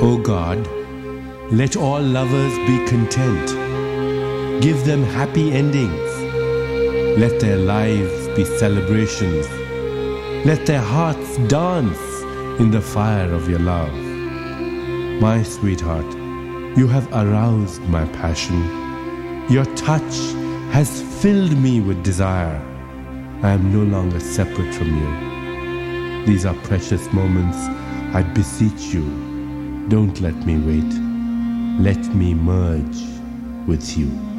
O God, let all lovers be content. Give them happy endings. Let their lives be celebrations. Let their hearts dance in the fire of your love. My sweetheart, you have aroused my passion. Your touch has filled me with desire. I am no longer separate from you. These are precious moments. I beseech you, don't let me wait. Let me merge with you.